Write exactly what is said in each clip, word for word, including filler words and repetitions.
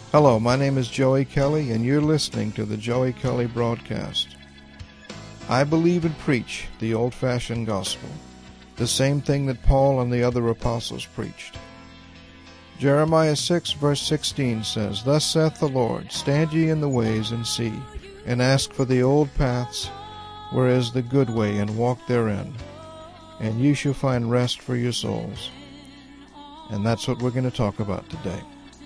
Hello, my name is Joey Kelly, and you're listening to the Joey Kelly Broadcast. I believe and preach the old-fashioned gospel, the same thing that Paul and the other apostles preached. Jeremiah six, verse sixteen says, Thus saith the Lord, Stand ye in the ways, and see, and ask for the old paths, where is the good way, and walk therein, and ye shall find rest for your souls. And that's what we're going to talk about today.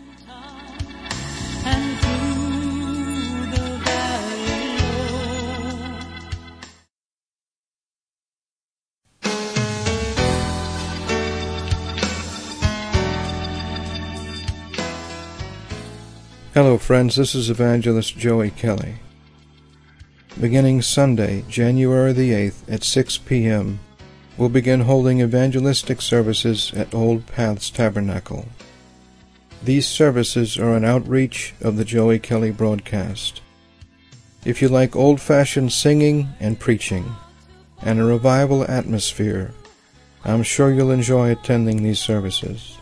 Hello friends, this is Evangelist Joey Kelly. Beginning Sunday, January the eighth at six p.m., we'll begin holding evangelistic services at Old Paths Tabernacle. These services are an outreach of the Joey Kelly Broadcast. If you like old-fashioned singing and preaching, and a revival atmosphere, I'm sure you'll enjoy attending these services.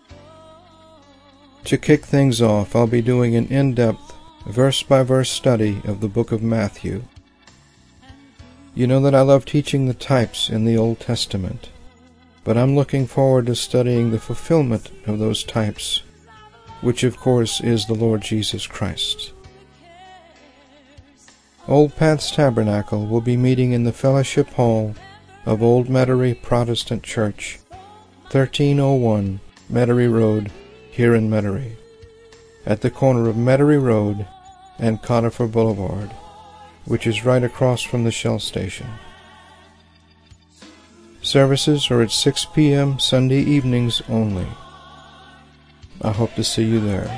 To kick things off, I'll be doing an in-depth, verse-by-verse study of the book of Matthew. You know that I love teaching the types in the Old Testament, but I'm looking forward to studying the fulfillment of those types, which of course is the Lord Jesus Christ. Old Paths Tabernacle will be meeting in the Fellowship Hall of Old Metairie Protestant Church, thirteen oh one Metairie Road, here in Metairie, at the corner of Metairie Road and Conifer Boulevard, which is right across from the Shell station. Services are at six p.m. Sunday evenings only. I hope to see you there.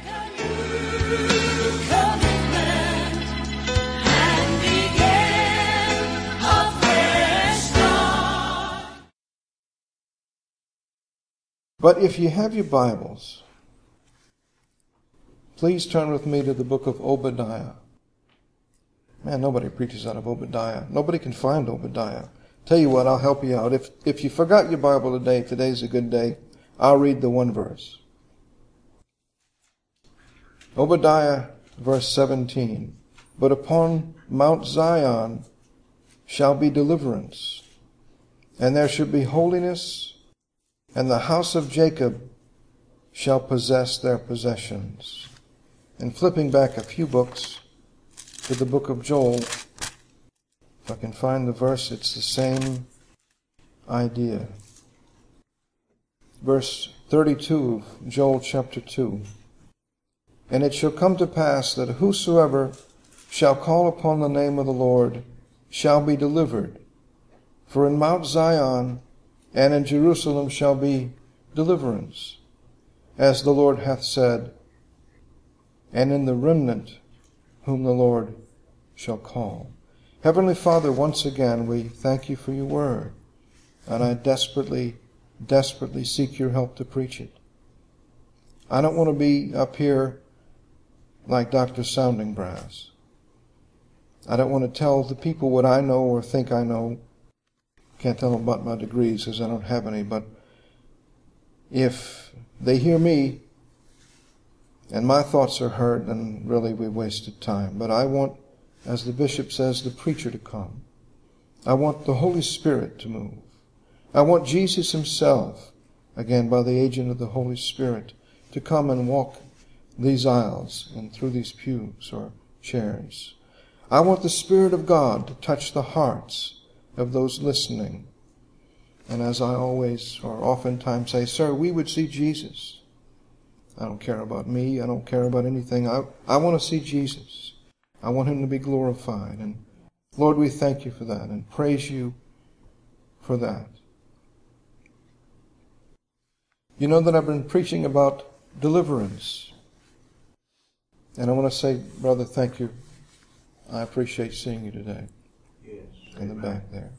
But if you have your Bibles, please turn with me to the book of Obadiah. Man, nobody preaches out of Obadiah. Nobody can find Obadiah. Tell you what, I'll help you out. If if you forgot your Bible today, today's a good day. I'll read the one verse. Obadiah, verse seventeen. But upon Mount Zion shall be deliverance, and there shall be holiness, and the house of Jacob shall possess their possessions. And flipping back a few books to the book of Joel, if I can find the verse, it's the same idea. Verse thirty-two of Joel chapter two. And it shall come to pass that whosoever shall call upon the name of the Lord shall be delivered. For in Mount Zion and in Jerusalem shall be deliverance, as the Lord hath said, and in the remnant whom the Lord shall call. Heavenly Father, once again we thank you for your word, and I desperately, desperately seek your help to preach it. I don't want to be up here like Doctor Sounding Brass. I don't want to tell the people what I know or think I know. Can't tell them about my degrees because I don't have any, but if they hear me and my thoughts are heard, then really we wasted time. But I want, as the bishop says, the preacher to come. I want the Holy Spirit to move. I want Jesus himself, again by the agent of the Holy Spirit, to come and walk these aisles and through these pews or chairs. I want the Spirit of God to touch the hearts of those listening. And as I always or oftentimes say, sir, we would see Jesus. I don't care about me. I don't care about anything. I, I want to see Jesus. I want him to be glorified. And Lord, we thank you for that and praise you for that. You know that I've been preaching about deliverance. And I want to say, brother, thank you. I appreciate seeing you today. In the back there.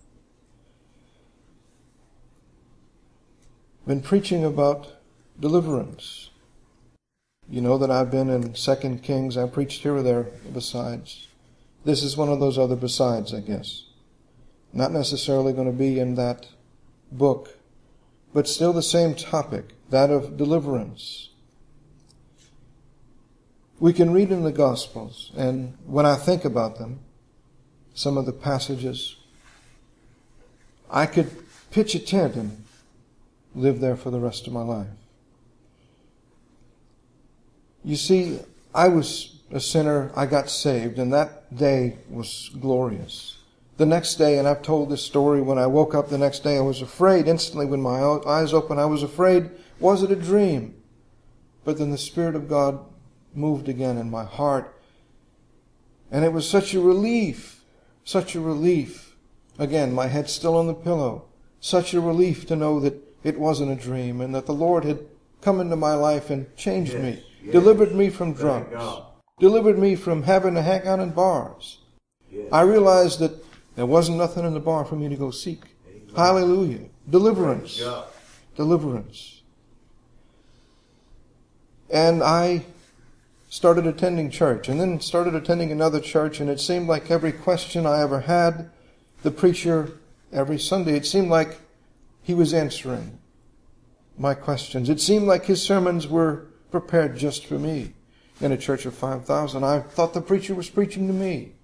Been preaching about deliverance. You know that I've been in Second Kings. I preached here or there besides. This is one of those other besides, I guess. Not necessarily going to be in that book, but still the same topic, that of deliverance. We can read in the Gospels, and when I think about them, some of the passages, I could pitch a tent and live there for the rest of my life. You see, I was a sinner, I got saved, and that day was glorious. The next day, and I've told this story, when I woke up the next day, I was afraid. Instantly, when my eyes opened, I was afraid, was it a dream? But then the Spirit of God moved again in my heart. And it was such a relief, such a relief. Again, my head still on the pillow. Such a relief to know that it wasn't a dream and that the Lord had come into my life and changed yes, me, yes. delivered me from drugs, delivered me from having to hang out in bars. Yes. I realized that there wasn't nothing in the bar for me to go seek. Amen. Hallelujah. Deliverance. Deliverance. And I started attending church and then started attending another church, and it seemed like every question I ever had, the preacher every Sunday, it seemed like he was answering my questions. It seemed like his sermons were prepared just for me. In a church of five thousand, I thought the preacher was preaching to me.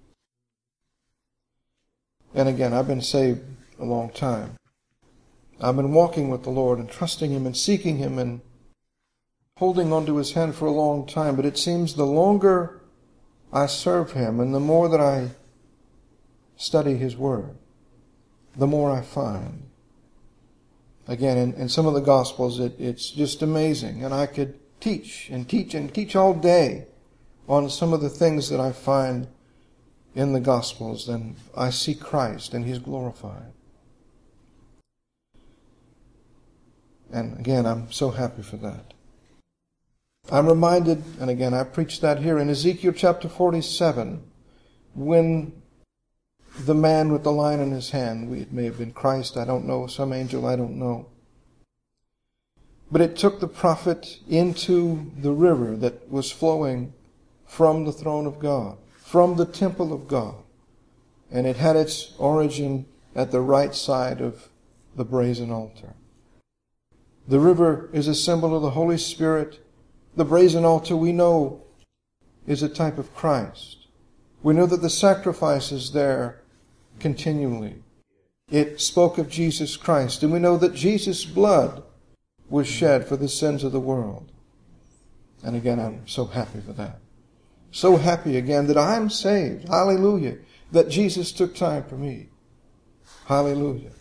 And again, I've been saved a long time. I've been walking with the Lord and trusting Him and seeking Him and holding onto His hand for a long time. But it seems the longer I serve Him and the more that I study His Word, the more I find. Again, in, in some of the Gospels, it, it's just amazing. And I could teach and teach and teach all day on some of the things that I find in the Gospels. Then I see Christ and He's glorified. And again, I'm so happy for that. I'm reminded, and again, I preached that here in Ezekiel chapter forty-seven, when the man with the line in his hand, it may have been Christ, I don't know, some angel, I don't know. But it took the prophet into the river that was flowing from the throne of God, from the temple of God. And it had its origin at the right side of the brazen altar. The river is a symbol of the Holy Spirit. The brazen altar, we know, is a type of Christ. We know that the sacrifice is there continually. It spoke of Jesus Christ. And we know that Jesus' blood was shed for the sins of the world. And again, I'm so happy for that. So happy again that I'm saved. Hallelujah. That Jesus took time for me. Hallelujah.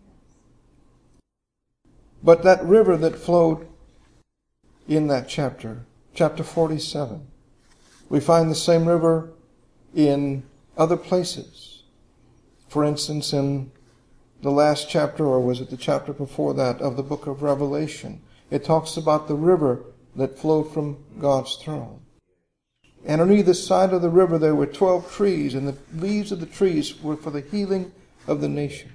But that river that flowed in that chapter, chapter forty-seven, we find the same river in other places. For instance, in the last chapter, or was it the chapter before that, of the book of Revelation, it talks about the river that flowed from God's throne. And on either side of the river there were twelve trees, and the leaves of the trees were for the healing of the nations.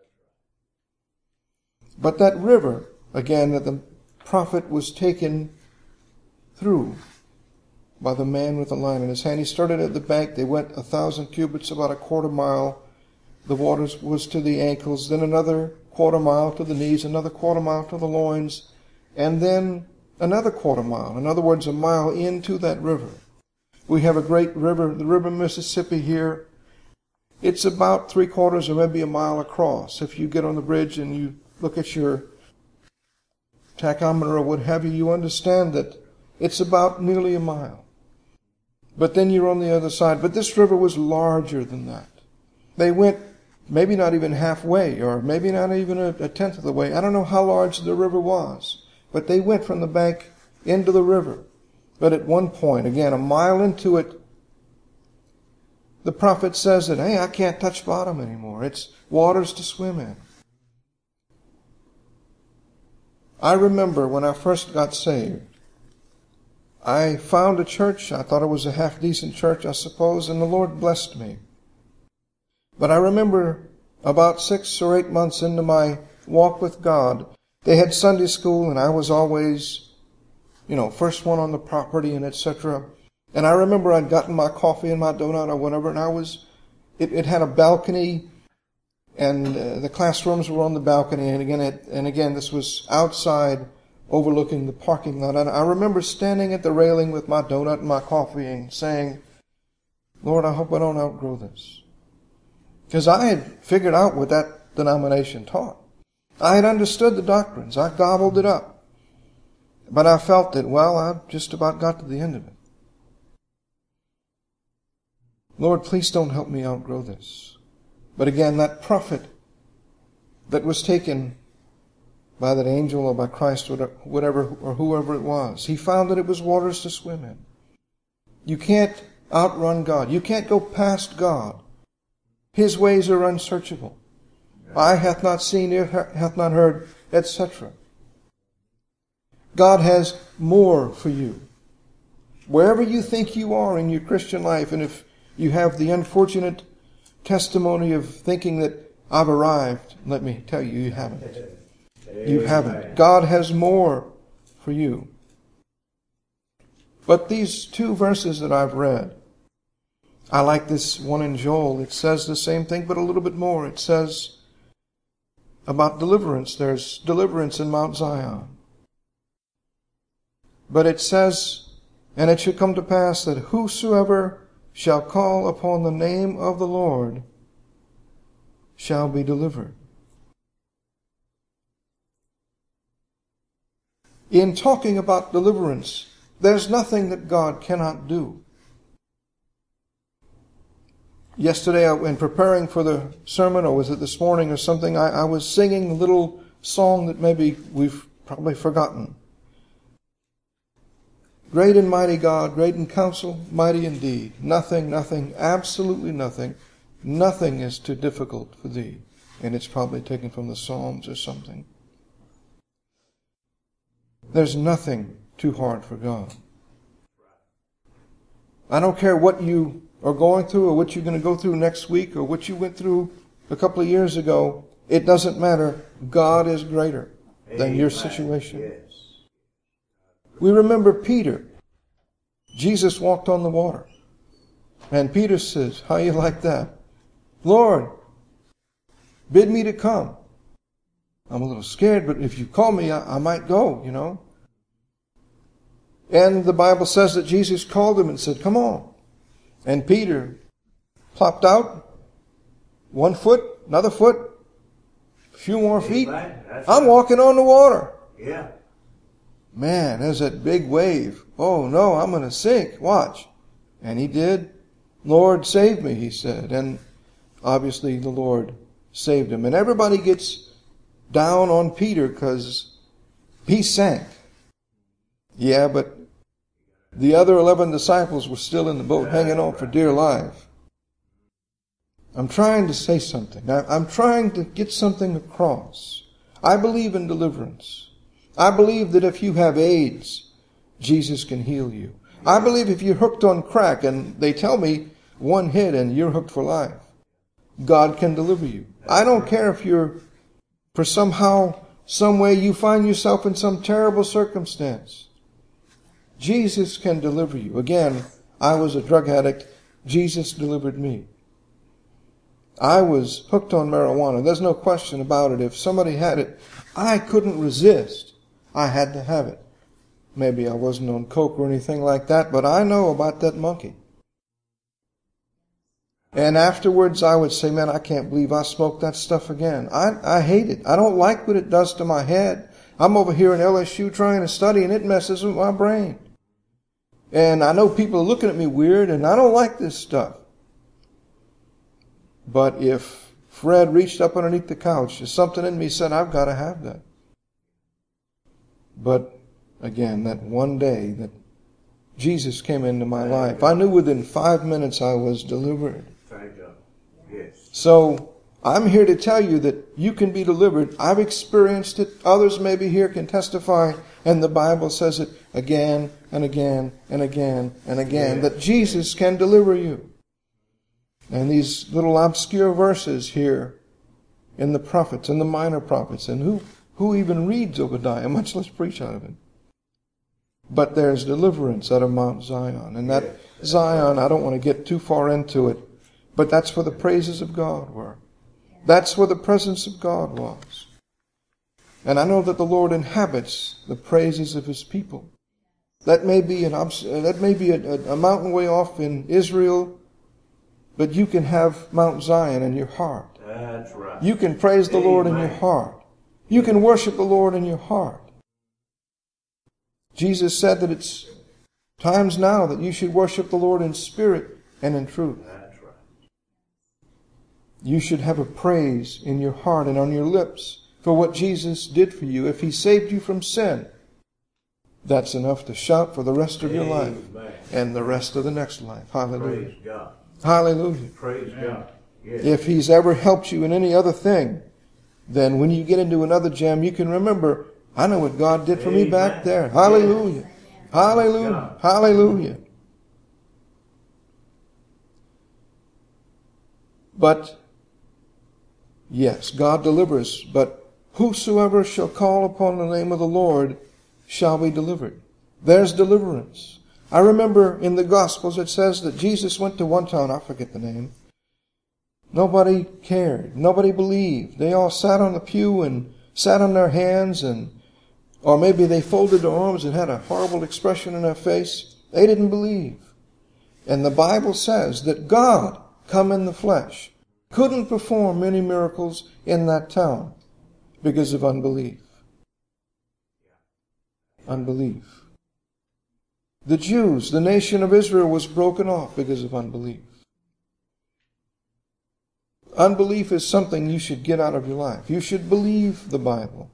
But that river, again, that the prophet was taken through by the man with the line in his hand. He started at the bank. They went a thousand cubits, about a quarter mile. The water was to the ankles, then another quarter mile to the knees, another quarter mile to the loins, and then another quarter mile. In other words, a mile into that river. We have a great river, the River Mississippi here. It's about three quarters or maybe a mile across. If you get on the bridge and you look at your tachometer or what have you, you understand that it's about nearly a mile. But then you're on the other side. But this river was larger than that. They went maybe not even halfway, or maybe not even a, a tenth of the way. I don't know how large the river was, but they went from the bank into the river. But at one point, again, a mile into it, the prophet says that, hey, I can't touch bottom anymore. It's waters to swim in. I remember when I first got saved, I found a church. I thought it was a half-decent church, I suppose, and the Lord blessed me. But I remember about six or eight months into my walk with God, they had Sunday school, and I was always, you know, first one on the property and et cetera. And I remember I'd gotten my coffee and my donut or whatever, and I was, it, it had a balcony, and uh, the classrooms were on the balcony, and again, it, and again, this was outside overlooking the parking lot. And I remember standing at the railing with my donut and my coffee and saying, Lord, I hope I don't outgrow this. Because I had figured out what that denomination taught. I had understood the doctrines. I gobbled it up. But I felt that, well, I just about got to the end of it. Lord, please don't help me outgrow this. But again, that prophet that was taken by that angel or by Christ or whatever or whoever it was, he found that it was waters to swim in. You can't outrun God. You can't go past God. His ways are unsearchable. Eye hath not seen, ear hath not heard, et cetera. God has more for you. Wherever you think you are in your Christian life, and if you have the unfortunate testimony of thinking that I've arrived, let me tell you, you haven't. You haven't. God has more for you. But these two verses that I've read, I like this one in Joel. It says the same thing, but a little bit more. It says about deliverance. There's deliverance in Mount Zion. But it says, and it shall come to pass that whosoever shall call upon the name of the Lord shall be delivered. In talking about deliverance, there's nothing that God cannot do. Yesterday, in preparing for the sermon, or was it this morning or something, I, I was singing a little song that maybe we've probably forgotten. Great and mighty God, great in counsel, mighty indeed. Nothing, nothing, absolutely nothing. Nothing is too difficult for thee. And it's probably taken from the Psalms or something. There's nothing too hard for God. I don't care what you are going through or what you're going to go through next week or what you went through a couple of years ago. It doesn't matter. God is greater than your situation. Yes. We remember Peter. Jesus walked on the water. And Peter says, how you like that? Lord, bid me to come. I'm a little scared, but if you call me, I, I might go, you know. And the Bible says that Jesus called him and said, come on. And Peter plopped out, one foot, another foot, a few more feet. I'm walking on the water. Yeah. Man, there's that big wave. Oh no, I'm going to sink. Watch. And he did. Lord, save me, he said. And obviously the Lord saved him. And everybody gets down on Peter because he sank. Yeah, but the other eleven disciples were still in the boat hanging on for dear life. I'm trying to say something. I'm trying to get something across. I believe in deliverance. I believe that if you have AIDS, Jesus can heal you. I believe if you're hooked on crack, and they tell me one hit and you're hooked for life, God can deliver you. I don't care if you're, for somehow, some way you find yourself in some terrible circumstance. Jesus can deliver you. Again, I was a drug addict. Jesus delivered me. I was hooked on marijuana. There's no question about it. If somebody had it, I couldn't resist. I had to have it. Maybe I wasn't on coke or anything like that, but I know about that monkey. And afterwards I would say, man, I can't believe I smoked that stuff again. I, I hate it. I don't like what it does to my head. I'm over here in L S U trying to study and it messes with my brain. And I know people are looking at me weird and I don't like this stuff. But if Fred reached up underneath the couch, there's something in me said, I've got to have that. But again, that one day that Jesus came into my life, I knew within five minutes I was delivered. Thank God. Yes. So I'm here to tell you that you can be delivered. I've experienced it. Others maybe here can testify. And the Bible says it again and again and again and again, that Jesus can deliver you. And these little obscure verses here in the prophets and the minor prophets, and who, who even reads Obadiah, much less preach out of it. But there's deliverance out of Mount Zion. And that Zion, I don't want to get too far into it, but that's where the praises of God were. That's where the presence of God was. And I know that the Lord inhabits the praises of His people. That may be an obs- that may be a, a mountain way off in Israel, but you can have Mount Zion in your heart. That's right. You can praise the Lord in your heart. You can worship the Lord in your heart. Jesus said that it's times now that you should worship the Lord in spirit and in truth. That's right. You should have a praise in your heart and on your lips for what Jesus did for you. If He saved you from sin, that's enough to shout for the rest of your life and the rest of the next life. Hallelujah. Praise God. Hallelujah. Praise God. Yes. If He's ever helped you in any other thing, then when you get into another jam, you can remember, I know what God did for me back there. Hallelujah. Hallelujah. Hallelujah. But, yes, God delivers, but whosoever shall call upon the name of the Lord shall be delivered. There's deliverance. I remember in the Gospels it says that Jesus went to one town, I forget the name. Nobody cared. Nobody believed. They all sat on the pew and sat on their hands, and or maybe they folded their arms and had a horrible expression in their face. They didn't believe. And the Bible says that God, come in the flesh, couldn't perform many miracles in that town because of unbelief. Unbelief. The Jews, the nation of Israel, was broken off because of unbelief. Unbelief is something you should get out of your life. You should believe the Bible.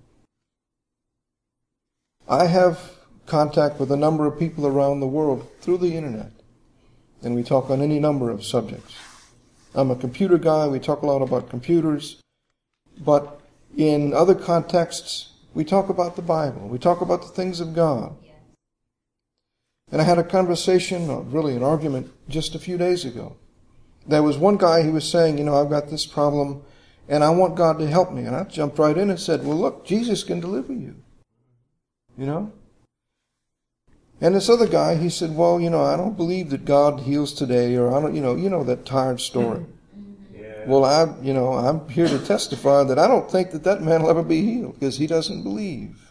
I have contact with a number of people around the world through the internet, and we talk on any number of subjects. I'm a computer guy. We talk a lot about computers. But in other contexts, we talk about the Bible. We talk about the things of God. And I had a conversation, or really an argument, just a few days ago. There was one guy who was saying, you know, I've got this problem, and I want God to help me. And I jumped right in and said, well, look, Jesus can deliver you. You know? And this other guy, he said, well, you know, I don't believe that God heals today, or I don't, you know, you know that tired story. Yeah. Well, I, you know, I'm here to testify that I don't think that that man will ever be healed because he doesn't believe.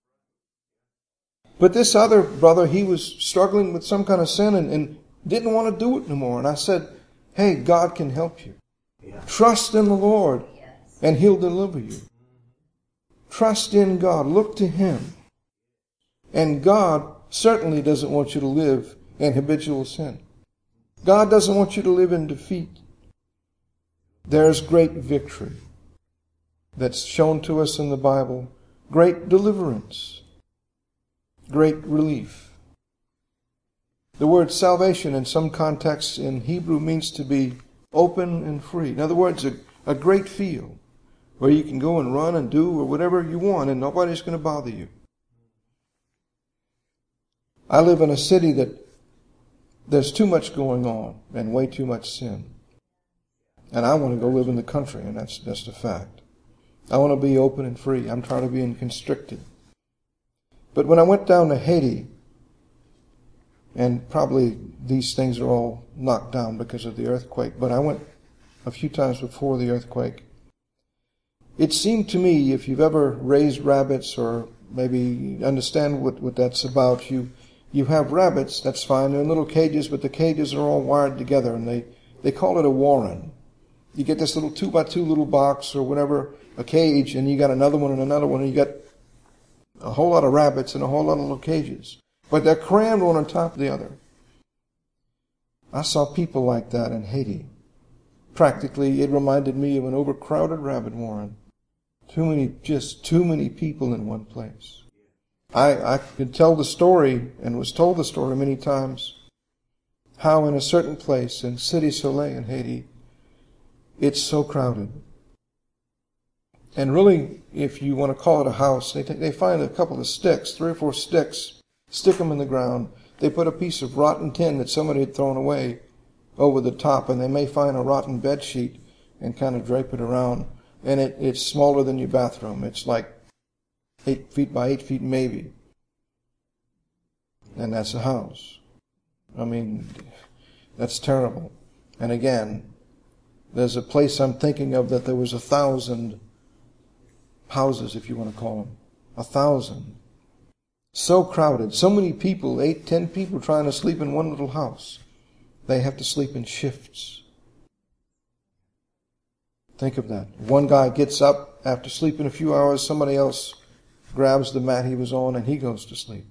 But this other brother, he was struggling with some kind of sin and, and didn't want to do it no more. And I said, hey, God can help you. Yeah. Trust in the Lord, and He'll deliver you. Trust in God. Look to Him. And God certainly doesn't want you to live in habitual sin. God doesn't want you to live in defeat. There's great victory that's shown to us in the Bible. Great deliverance. Great relief. The word salvation in some contexts in Hebrew means to be open and free. In other words, a, a great field where you can go and run and do or whatever you want and nobody's going to bother you. I live in a city that there's too much going on and way too much sin. And I want to go live in the country, and that's that's the fact. I want to be open and free. I'm tired of being constricted. But when I went down to Haiti, and probably these things are all knocked down because of the earthquake, but I went a few times before the earthquake. It seemed to me, if you've ever raised rabbits or maybe understand what, what that's about, you you have rabbits, that's fine, they're in little cages, but the cages are all wired together, and they, they call it a warren. You get this little two by two little box or whatever, a cage, and you got another one and another one, and you got a whole lot of rabbits in a whole lot of little cages. But they're crammed one on top of the other. I saw people like that in Haiti. Practically, it reminded me of an overcrowded rabbit warren. Too many, just too many people in one place. I, I could tell the story, and was told the story many times, how in a certain place in Cité Soleil in Haiti, it's so crowded. And really, if you want to call it a house, they, they find a couple of sticks, three or four sticks, stick them in the ground. They put a piece of rotten tin that somebody had thrown away over the top, and they may find a rotten bed sheet and kind of drape it around. And it, it's smaller than your bathroom. It's like eight feet by eight feet maybe. And that's a house. I mean, that's terrible. And again, there's a place I'm thinking of that there was a thousand houses, if you want to call them. A thousand. So crowded. So many people, eight, ten people trying to sleep in one little house. They have to sleep in shifts. Think of that. One guy gets up after sleeping a few hours, somebody else grabs the mat he was on and he goes to sleep.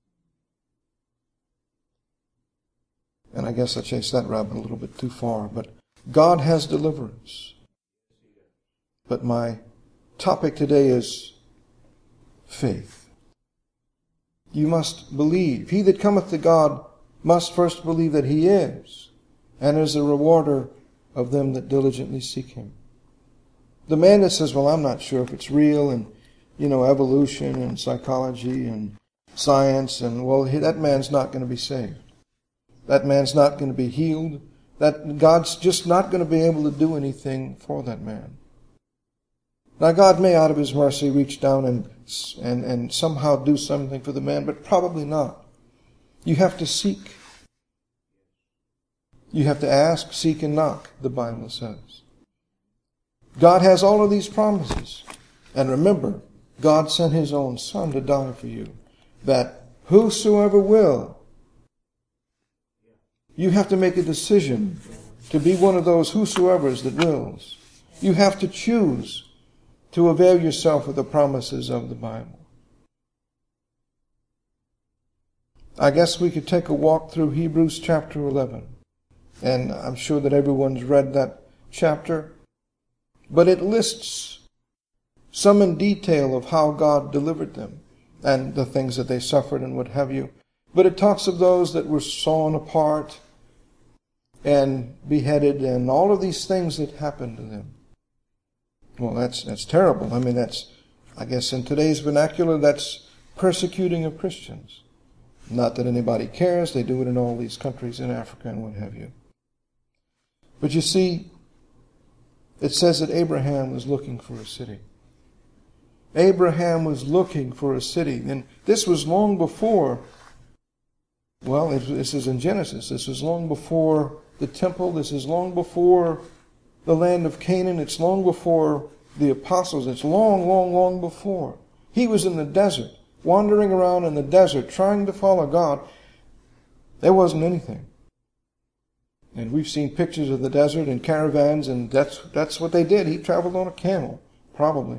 And I guess I chased that rabbit a little bit too far, but God has deliverance. But my topic today is faith. You must believe. He that cometh to God must first believe that He is, and is a rewarder of them that diligently seek Him. The man that says, well, I'm not sure if it's real, and, you know, evolution and psychology and science, and, well, that man's not going to be saved. That man's not going to be healed. That God's just not going to be able to do anything for that man. Now, God may, out of His mercy, reach down and, and, and somehow do something for the man, but probably not. You have to seek. You have to ask, seek, and knock, the Bible says. God has all of these promises. And remember, God sent His own Son to die for you, that whosoever will. You have to make a decision to be one of those whosoevers that wills. You have to choose to avail yourself of the promises of the Bible. I guess we could take a walk through Hebrews chapter eleven. And I'm sure that everyone's read that chapter. But it lists some in detail of how God delivered them and the things that they suffered and what have you. But it talks of those that were sawn apart and beheaded and all of these things that happened to them. Well, that's that's terrible. I mean, that's, I guess in today's vernacular, that's persecuting of Christians. Not that anybody cares. They do it in all these countries in Africa and what have you. But you see, it says that Abraham was looking for a city. Abraham was looking for a city. And this was long before, well, this is in Genesis. This is long before the temple. This is long before the land of Canaan. It's long before the apostles. It's long, long, long before. He was in the desert, wandering around in the desert, trying to follow God. There wasn't anything. And we've seen pictures of the desert and caravans, and that's that's what they did. He traveled on a camel, probably.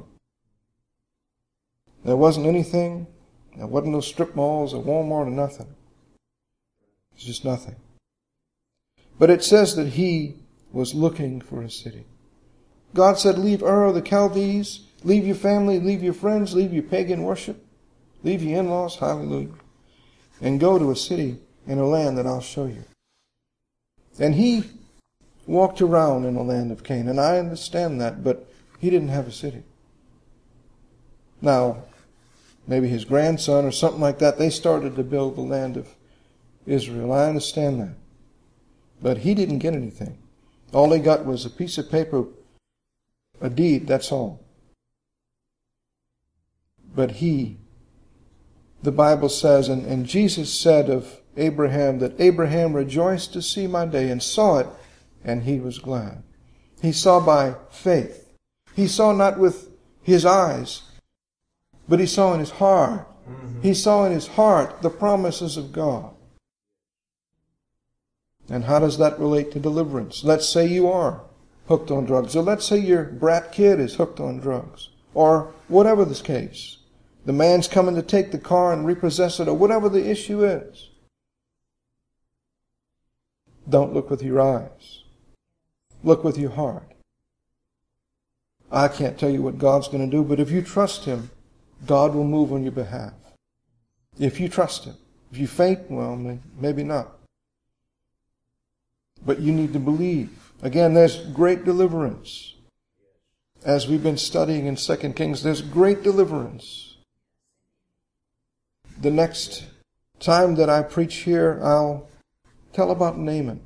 There wasn't anything. There wasn't no strip malls or Walmart or nothing. It's just nothing. But it says that he was looking for a city. God said, leave Ur of the Chaldees, leave your family, leave your friends, leave your pagan worship, leave your in-laws, hallelujah, and go to a city in a land that I'll show you. And he walked around in the land of Canaan. I understand that, but he didn't have a city. Now, maybe his grandson or something like that, they started to build the land of Israel. I understand that. But he didn't get anything. All he got was a piece of paper, a deed, that's all. But he, the Bible says, and, and Jesus said of Abraham that Abraham rejoiced to see my day and saw it, and he was glad. He saw by faith. He saw not with his eyes, but he saw in his heart. Mm-hmm. He saw in his heart the promises of God. And how does that relate to deliverance? Let's say you are hooked on drugs, or let's say your brat kid is hooked on drugs, or whatever the case. The man's coming to take the car and repossess it, or whatever the issue is. Don't look with your eyes. Look with your heart. I can't tell you what God's going to do, but if you trust Him, God will move on your behalf. If you trust Him. If you faint, well, maybe not. But you need to believe. Again, there's great deliverance. As we've been studying in Second Kings, there's great deliverance. The next time that I preach here, I'll tell about Naaman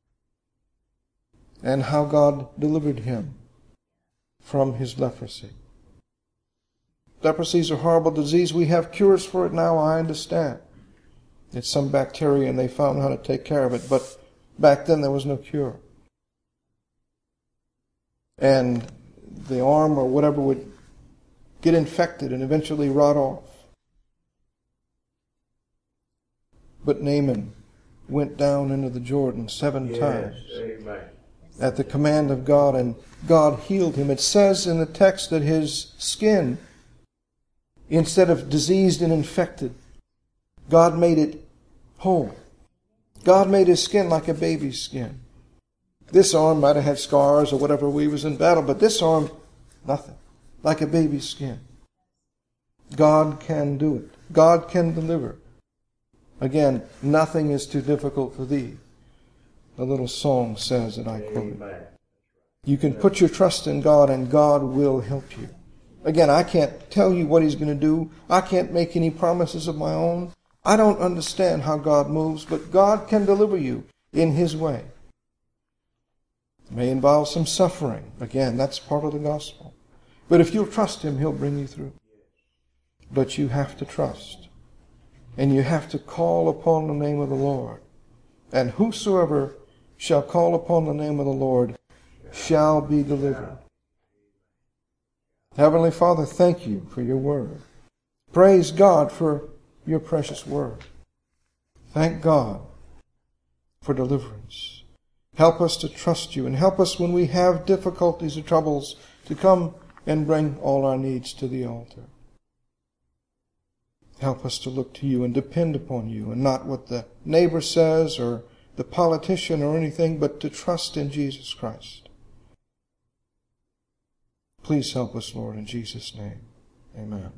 and how God delivered him from his leprosy. Leprosy is a horrible disease. We have cures for it now, I understand. It's some bacteria and they found how to take care of it, but back then there was no cure. And the arm or whatever would get infected and eventually rot off. But Naaman went down into the Jordan seven Yes. times Amen. at the command of God, and God healed him. It says in the text that his skin, instead of diseased and infected, God made it whole. God made his skin like a baby's skin. This arm might have had scars or whatever we was in battle, but this arm, nothing. Like a baby's skin. God can do it. God can deliver. Again, nothing is too difficult for thee. The little song says that I quote. Amen. You can put your trust in God and God will help you. Again, I can't tell you what he's going to do. I can't make any promises of my own. I don't understand how God moves, but God can deliver you in his way. It may involve some suffering. Again, that's part of the gospel. But if you'll trust him, he'll bring you through. But you have to trust. And you have to call upon the name of the Lord. And whosoever shall call upon the name of the Lord shall be delivered. Heavenly Father, thank you for your word. Praise God for your precious word. Thank God for deliverance. Help us to trust you, and help us when we have difficulties or troubles to come and bring all our needs to the altar. Help us to look to you and depend upon you, and not what the neighbor says or the politician or anything, but to trust in Jesus Christ. Please help us, Lord, in Jesus' name. Amen.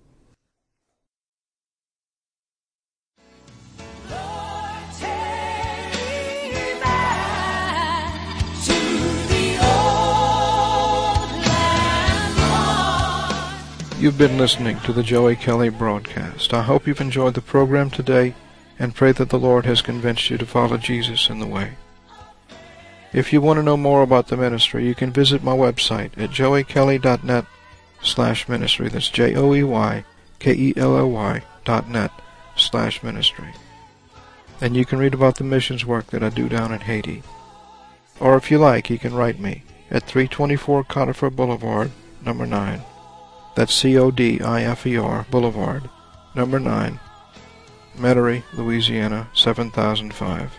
You've been listening to the Joey Kelly broadcast. I hope you've enjoyed the program today and pray that the Lord has convinced you to follow Jesus in the way. If you want to know more about the ministry, you can visit my website at joey kelly dot net slash ministry. That's J O E Y K E L L Y dot net slash ministry. And you can read about the missions work that I do down in Haiti. Or if you like, you can write me at three twenty-four Codifer Boulevard, number nine. That's C O D I F E R Boulevard, number nine, Metairie, Louisiana, seven thousand five.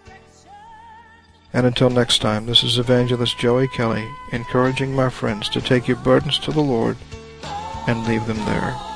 And until next time, this is Evangelist Joey Kelly, encouraging my friends to take your burdens to the Lord and leave them there.